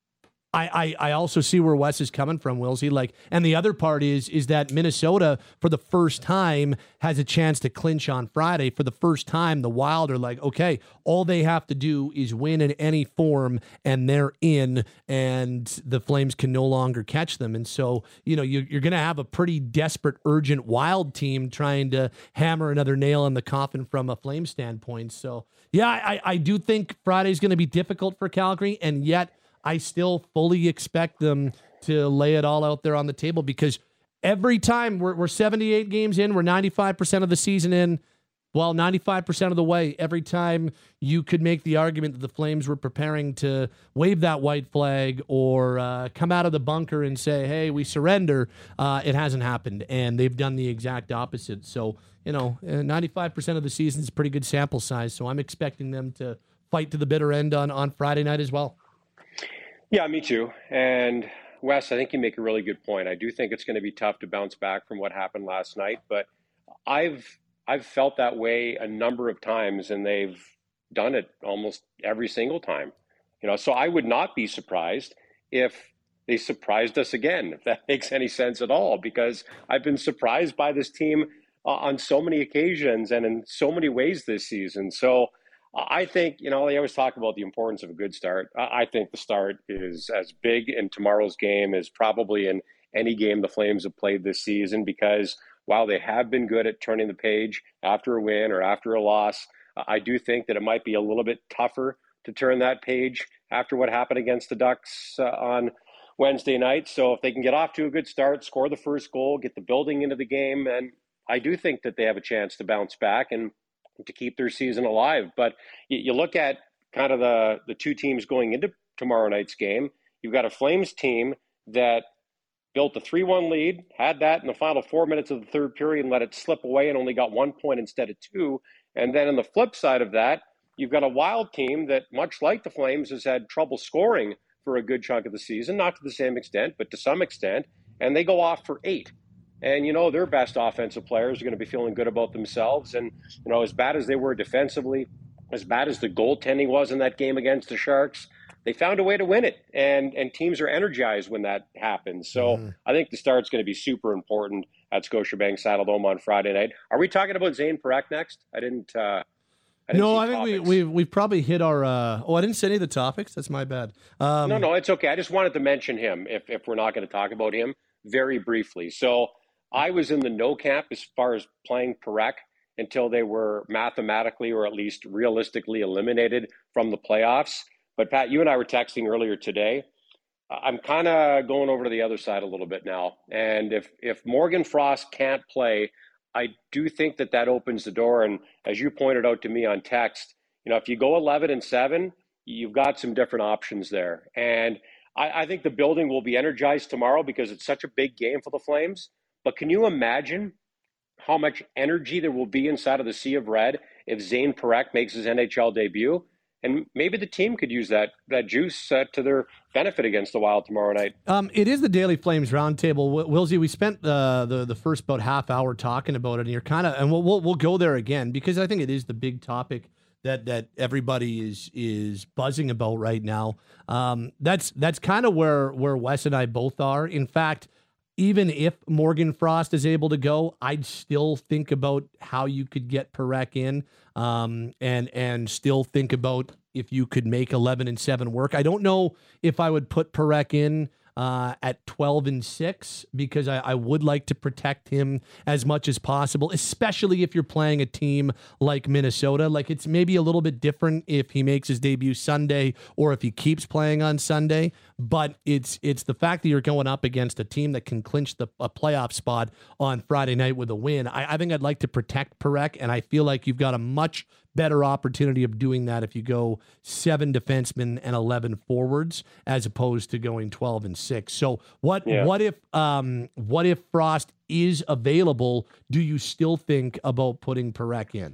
I, I, I also see where Wes is coming from, Wilsey. Like, and the other part is is that Minnesota, for the first time, has a chance to clinch on Friday. For the first time, the Wild are like, okay, all they have to do is win in any form, and they're in, and the Flames can no longer catch them. And so, you know, you, you're going to have a pretty desperate, urgent Wild team trying to hammer another nail in the coffin from a Flames standpoint. So, yeah, I, I do think Friday's going to be difficult for Calgary, and yet I still fully expect them to lay it all out there on the table, because every time we're, we're seventy-eight games in, we're ninety-five percent of the season in, well, ninety-five percent of the way. Every time you could make the argument that the Flames were preparing to wave that white flag or uh, come out of the bunker and say, hey, we surrender, uh, it hasn't happened. And they've done the exact opposite. So, you know, ninety-five percent of the season is a pretty good sample size. So I'm expecting them to fight to the bitter end on, on Friday night as well. Yeah, me too. And Wes, I think you make a really good point. I do think it's going to be tough to bounce back from what happened last night, but I've I've felt that way a number of times, and they've done it almost every single time. You know, so I would not be surprised if they surprised us again, if that makes any sense at all, because I've been surprised by this team uh, on so many occasions and in so many ways this season. So I think, you know, they always talk about the importance of a good start. I think the start is as big in tomorrow's game as probably in any game the Flames have played this season, because while they have been good at turning the page after a win or after a loss, I do think that it might be a little bit tougher to turn that page after what happened against the Ducks uh, on Wednesday night. So if they can get off to a good start, score the first goal, get the building into the game, and I do think that they have a chance to bounce back and to keep their season alive. But you look at kind of the, the two teams going into tomorrow night's game. You've got a Flames team that built a three one lead, had that in the final four minutes of the third period and let it slip away and only got one point instead of two. And then on the flip side of that, you've got a Wild team that, much like the Flames, has had trouble scoring for a good chunk of the season, not to the same extent, but to some extent, and they go off for eight. And, you know, their best offensive players are going to be feeling good about themselves. And, you know, as bad as they were defensively, as bad as the goaltending was in that game against the Sharks, they found a way to win it. And and teams are energized when that happens. So mm. I think the start's going to be super important at Scotiabank Saddledome on Friday night. Are we talking about Zane Parekh next? I didn't uh, I didn't No, I think we, we've, we've probably hit our uh, – oh, I didn't say any of the topics. That's my bad. Um, no, no, it's okay. I just wanted to mention him if, if we're not going to talk about him very briefly. So – I was in the no camp as far as playing Parekh until they were mathematically or at least realistically eliminated from the playoffs. But Pat, you and I were texting earlier today. I'm kind of going over to the other side a little bit now. And if, if Morgan Frost can't play, I do think that that opens the door. And as you pointed out to me on text, you know, if you go eleven and seven, you've got some different options there. And I, I think the building will be energized tomorrow because it's such a big game for the Flames. But can you imagine how much energy there will be inside of the Sea of Red if Zane Parekh makes his N H L debut? And maybe the team could use that that juice uh, to their benefit against the Wild tomorrow night. Um, it is the Daily Flames Roundtable. Wilsey, we spent the, the the first about half hour talking about it, and you're kind of, and we'll, we'll we'll go there again because I think it is the big topic that that everybody is is buzzing about right now. Um, that's that's kind of where where Wes and I both are. In fact, even if Morgan Frost is able to go, I'd still think about how you could get Parekh in, um, and and still think about if you could make eleven and seven work. I don't know if I would put Parekh in uh, at twelve and six because I, I would like to protect him as much as possible, especially if you're playing a team like Minnesota. Like, it's maybe a little bit different if he makes his debut Sunday or if he keeps playing on Sunday. But it's it's the fact that you're going up against a team that can clinch the a playoff spot on Friday night with a win. I, I think I'd like to protect Parekh, and I feel like you've got a much better opportunity of doing that if you go seven defensemen and eleven forwards as opposed to going twelve and six. So what yeah. what if um what if Frost is available? Do you still think about putting Parekh in?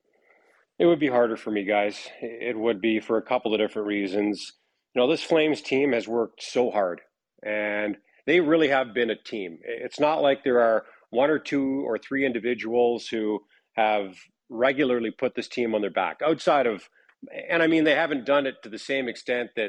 It would be harder for me, guys. It would be for a couple of different reasons. You know, this Flames team has worked so hard, and they really have been a team. It's not like there are one or two or three individuals who have regularly put this team on their back outside of, and I mean, they haven't done it to the same extent that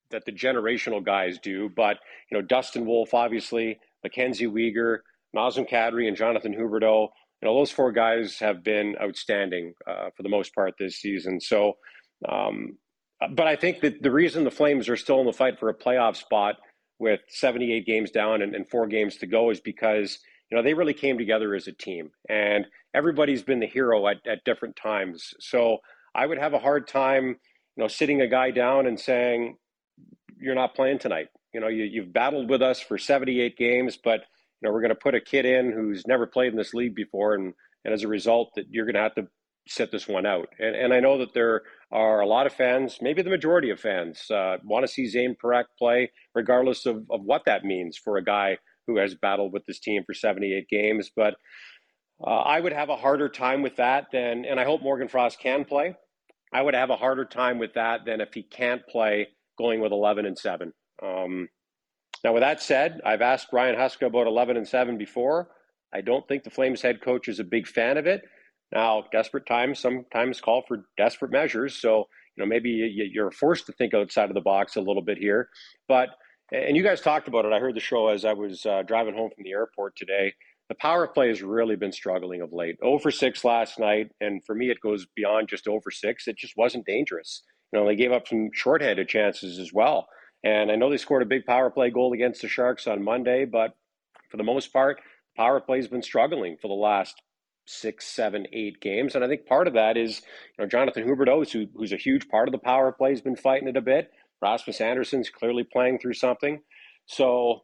that the generational guys do. But, you know, Dustin Wolf, obviously, Mackenzie Weegar, Nazem Kadri, and Jonathan Huberdeau, you know, those four guys have been outstanding uh, for the most part this season. So, um, but I think that the reason the Flames are still in the fight for a playoff spot with seventy-eight games down and, and four games to go is because, you know, they really came together as a team, and everybody's been the hero at, at different times. So I would have a hard time, you know, sitting a guy down and saying, you're not playing tonight. You know, you, you've battled with us for seventy-eight games, but, you know, we're going to put a kid in who's never played in this league before. And, and as a result, that you're going to have to sit this one out. And, and I know that there are a lot of fans, maybe the majority of fans, uh, want to see Zane Parekh play, regardless of, of what that means for a guy who has battled with this team for seventy-eight games. But uh, I would have a harder time with that than, and I hope Morgan Frost can play. I would have a harder time with that than if he can't play going with eleven and seven. Um, now, with that said, I've asked Ryan Huska about eleven and seven before. I don't think the Flames head coach is a big fan of it. Now, desperate times sometimes call for desperate measures. So, you know, maybe you're forced to think outside of the box a little bit here. But, and you guys talked about it. I heard the show as I was uh, driving home from the airport today. The power play has really been struggling of late. oh for six last night. And for me, it goes beyond just oh for six. It just wasn't dangerous. You know, they gave up some shorthanded chances as well. And I know they scored a big power play goal against the Sharks on Monday, but for the most part, power play has been struggling for the last six, seven, eight games. And I think part of that is, you know, Jonathan Huberdeau, who, who's a huge part of the power play, has been fighting it a bit. Rasmus Anderson's clearly playing through something. So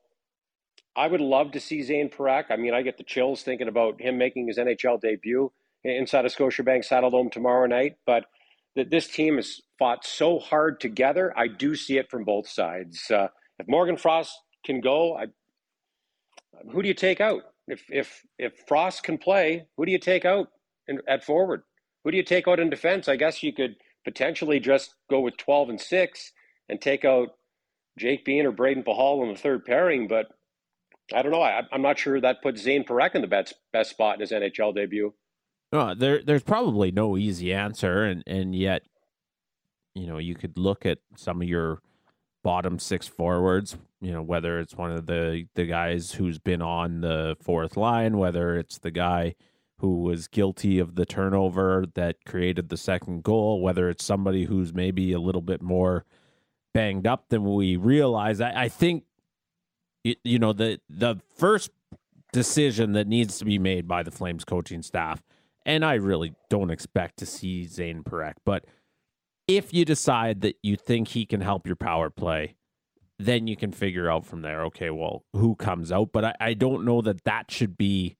I would love to see Zane Parekh. I mean, I get the chills thinking about him making his N H L debut inside of Scotiabank Saddledome tomorrow night. But that this team has fought so hard together, I do see it from both sides. Uh, if Morgan Frost can go, I, who do you take out? If if if Frost can play, who do you take out in, at forward? Who do you take out in defense? I guess you could potentially just go with twelve and six and take out Jake Bean or Braden Pahal in the third pairing. But I don't know. I, I'm not sure that puts Zane Parekh in the best best spot in his N H L debut. No, there there's probably no easy answer, and and yet, you know, you could look at some of your bottom six forwards, you know, whether it's one of the, the guys who's been on the fourth line, whether it's the guy who was guilty of the turnover that created the second goal, whether it's somebody who's maybe a little bit more banged up than we realize. I, I think, it, you know, the the first decision that needs to be made by the Flames coaching staff, and I really don't expect to see Zane Parekh, but if you decide that you think he can help your power play, then you can figure out from there, okay, well, who comes out? But I, I don't know that that should be,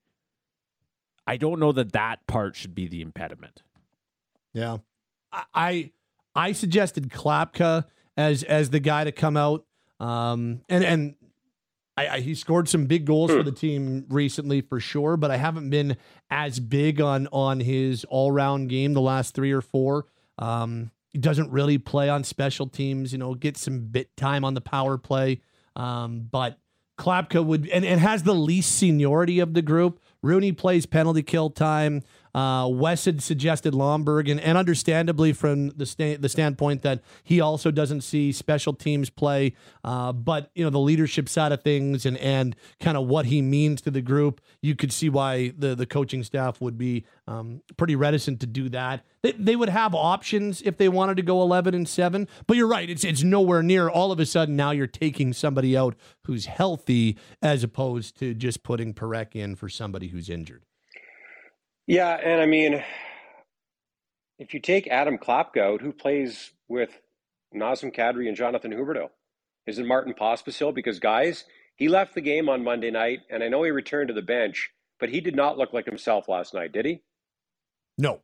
I don't know that that part should be the impediment. Yeah. I I suggested Klapka as as the guy to come out. Um, and and I, I, he scored some big goals for the team recently for sure, but I haven't been as big on, on his all-round game the last three or four. Um, He doesn't really play on special teams, you know, get some bit time on the power play. Um, but Klapka would, and, and has the least seniority of the group. Rooney plays penalty kill time. Uh, Wes had suggested Lomberg, and, and understandably from the sta- the standpoint that he also doesn't see special teams play. Uh, but, you know, the leadership side of things and, and kind of what he means to the group, you could see why the, the coaching staff would be um, pretty reticent to do that. They, they would have options if they wanted to go eleven and seven, but you're right. It's, it's nowhere near. All of a sudden now you're taking somebody out who's healthy as opposed to just putting Parekh in for somebody who's injured. Yeah, and I mean, if you take Adam Klapka out, who plays with Nazem Kadri and Jonathan Huberdeau? Is it Martin Pospisil? Because, guys, he left the game on Monday night, and I know he returned to the bench, but he did not look like himself last night, did he? No.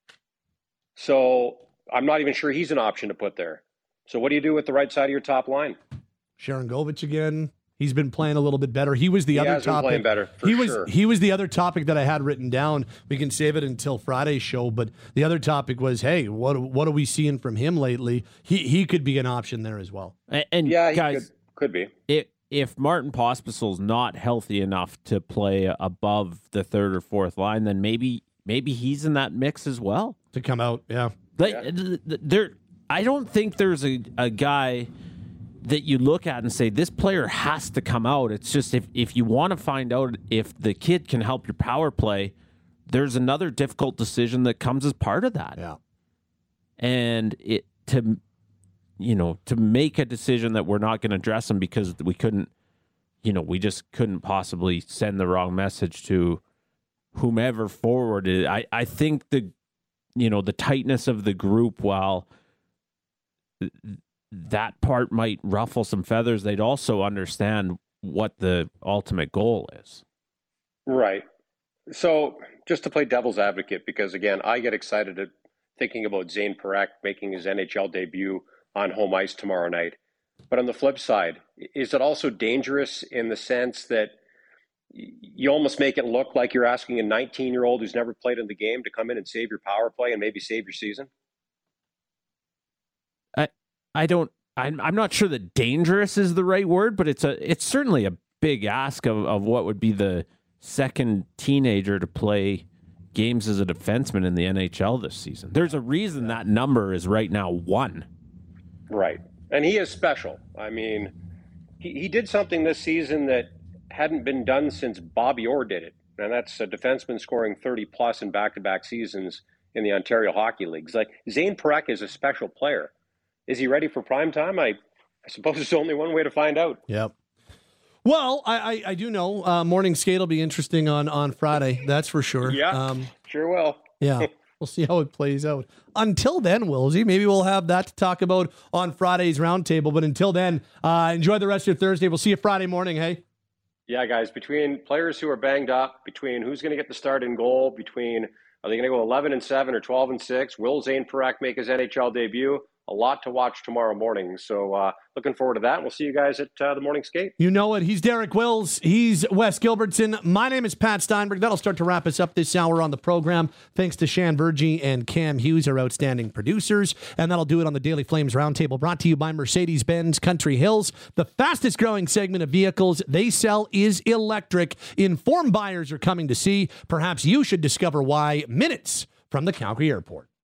So I'm not even sure he's an option to put there. So what do you do with the right side of your top line? Sharon Govich again. He's been playing a little bit better. He was the he other has been topic. Playing better, for he was sure. he was the other topic that I had written down. We can save it until Friday's show. But the other topic was, hey, what what are we seeing from him lately? He he could be an option there as well. And, and yeah, he guys, could, could be. It, if Martin Pospisil's not healthy enough to play above the third or fourth line, then maybe maybe he's in that mix as well to come out. Yeah, like yeah. there. I don't think there's a, a guy that you look at and say, this player has to come out. It's just if, if you want to find out if the kid can help your power play, there's another difficult decision that comes as part of that. Yeah. And it to, you know, to make a decision that we're not going to dress him because we couldn't, you know, we just couldn't possibly send the wrong message to whomever forwarded. I, I think the, you know, the tightness of the group, while that part might ruffle some feathers, they'd also understand what the ultimate goal is. Right. So just to play devil's advocate, because again, I get excited at thinking about Zane Parekh making his N H L debut on home ice tomorrow night. But on the flip side, is it also dangerous in the sense that you almost make it look like you're asking a nineteen-year-old who's never played in the game to come in and save your power play and maybe save your season? I I don't I'm I'm not sure that dangerous is the right word, but it's a it's certainly a big ask of, of what would be the second teenager to play games as a defenseman in the N H L this season. There's a reason that number is right now one. Right. And he is special. I mean, he, he did something this season that hadn't been done since Bobby Orr did it. And that's a defenseman scoring thirty plus in back-to-back seasons in the Ontario Hockey Leagues. Like, Zane Parekh is a special player. Is he ready for prime time? I, I suppose there's only one way to find out. Yep. Well, I, I, I do know uh, morning skate will be interesting on, on Friday. That's for sure. Yeah, um, sure will. Yeah, we'll see how it plays out. Until then, Wilsey, maybe we'll have that to talk about on Friday's roundtable. But until then, uh, enjoy the rest of your Thursday. We'll see you Friday morning, hey? Yeah, guys, between players who are banged up, between who's going to get the start in goal, between are they going to go eleven and seven or twelve and six? Will Zane Parekh make his N H L debut? A lot to watch tomorrow morning. So uh, looking forward to that. We'll see you guys at uh, the morning skate. You know it. He's Derek Wills. He's Wes Gilbertson. My name is Pat Steinberg. That'll start to wrap us up this hour on the program. Thanks to Shan Vergy and Cam Hughes, our outstanding producers. And that'll do it on the Daily Flames Roundtable, brought to you by Mercedes-Benz Country Hills. The fastest growing segment of vehicles they sell is electric. Informed buyers are coming to see. Perhaps you should discover why minutes from the Calgary Airport.